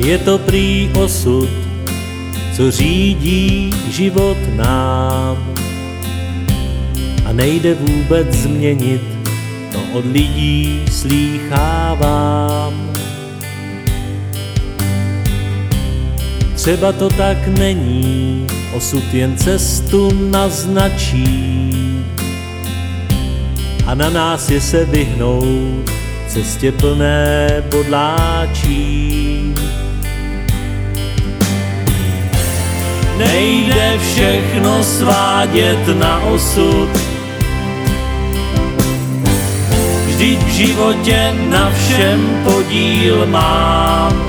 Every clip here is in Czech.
Je to prý osud, co řídí život nám. A nejde vůbec změnit, to od lidí slýchávám. Třeba to tak není, osud jen cestu naznačí a na nás je se vyhnout cestě plné bodláčí. Nejde všechno svádět na osud, vždyť v životě na všem podíl mám.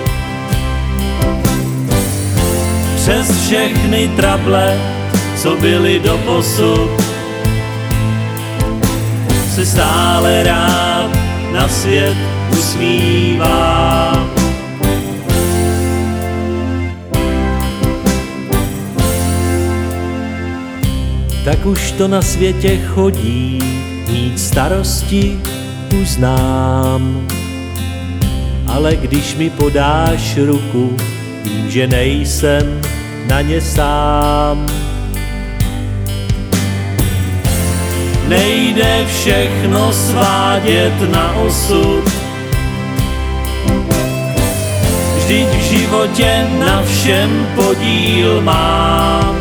Přes všechny trable, co byly doposud, se stále rád na svět usmívám. Tak už to na světě chodí, mít starosti už znám. Ale když mi podáš ruku, vím, že nejsem na ně sám. Nejde všechno svádět na osud, vždyť v životě na všem podíl mám.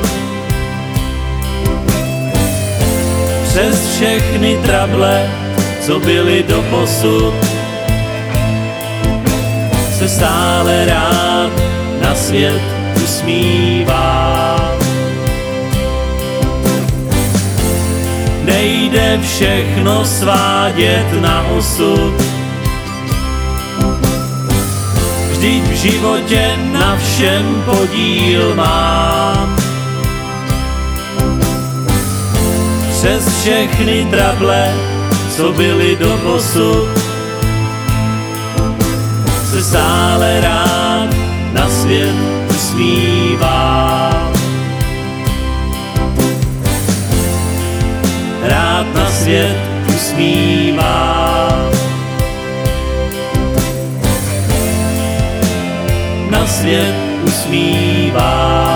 Přes všechny trable, co byly doposud, se stále rád na svět usmívám. Nejde všechno svádět na osud, vždyť v životě na všem podíl mám. Přes všechny trable, co byly doposud, se stále rád na svět usmívám. Rád na svět usmívám. Na svět usmívám.